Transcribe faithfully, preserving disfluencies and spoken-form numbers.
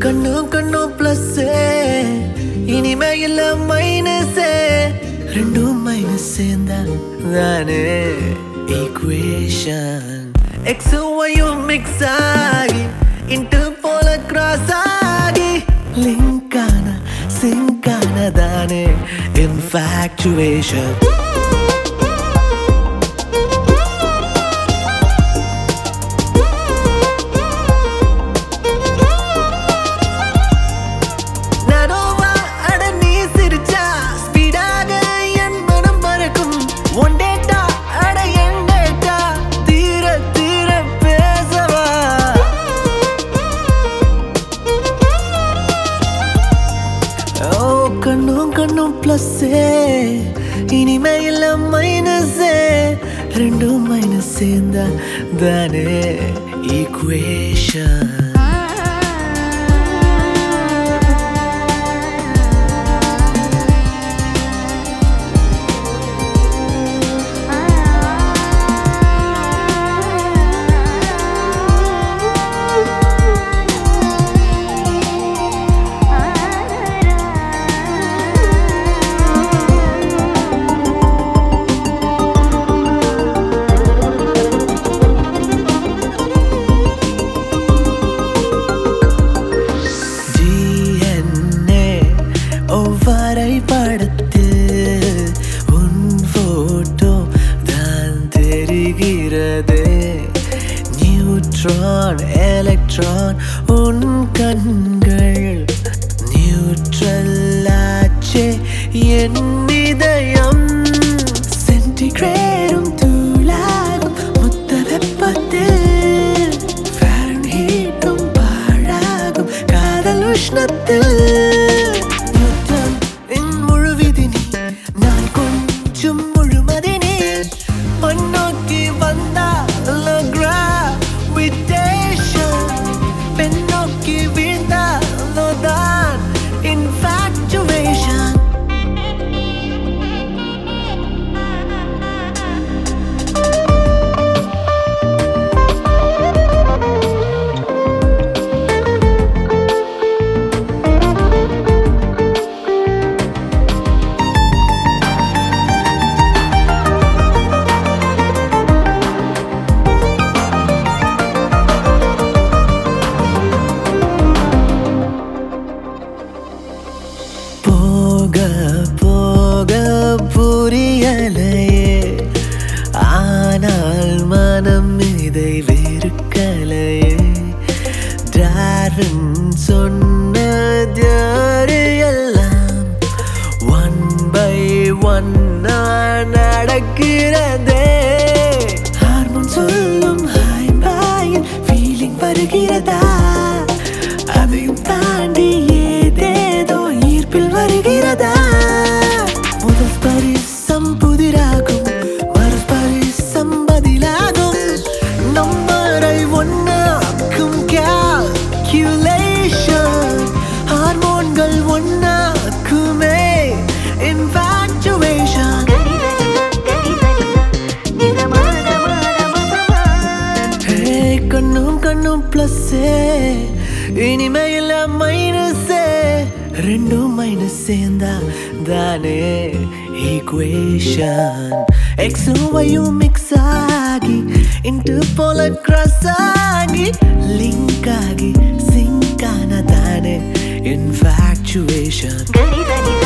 கண்ணும் கண்ணும் பிளஸ் இனிமே இல்ல மைனஸ் ரெண்டும் மைனஸ் சேர்ந்தா தானே ஈக்குவேஷன் எக்ஸும் ஒய்யும் மிக்ஸ் ஆகி இன்ட்டு போல கிராஸ் ஆகி லிங்கான சிங்கான தானே இன்ஃபாக்சுவேஷன் கண்ணும் கண்ணும் பிளஸ் இனிமே இல்ல மைனஸ் ரெண்டும் மைனஸ் சேர்ந்தா தானே ஈக்குவேஷன் படத்து உன் போட்டோ தான் தெரிகிறது நியூட்ரான் எலக்ட்ரான் உன் கண்கள் நியூட்ரல் ஆச்சே என் இதயம் சென்டிகிரேடும் தூளாகும் முத்த வெப்பத்தில் ஃபாரன்ஹீட்டும் பாழாகும் காதல் உஷ்ணத்தில் போக புரியலையே ஆனால் மனம் இதை வெறுக்கலையே டார்வின் சொன்னது எல்லாம் ஒன் பை ஒன் நடக்கிறதே ஹார்மோன் சொல்லும் ஹாய் பாயில் ஃபீலிங் வருகிறதா அதையும் தாண்டி ஏதேதோ ஈர்ப்பில் வருகிறதா முதல் பரிசம் புதிராகும் மறுபரிசம் பதிலாகும் நம்மரை ஒன்னாக்கும் கால்குலேஷன் ஹார்மோன்கள் ஒன்னாக்குமே இன்ஃபாக்சுவேஷன் கண்ணும் கண்ணும் பிளஸ் இனிமே இல்ல மைனஸ் ரெண்டும் மைனஸ் சேர்ந்தா தானே ஈக்குவேஷன் எக்ஸும் ஒய்யும் மிக்ஸ் ஆகி இன்ட்டு போல கிராஸ் ஆகி லிங்க் ஆகி சிங்கான தானே இன்ஃபாக்சுவேஷன்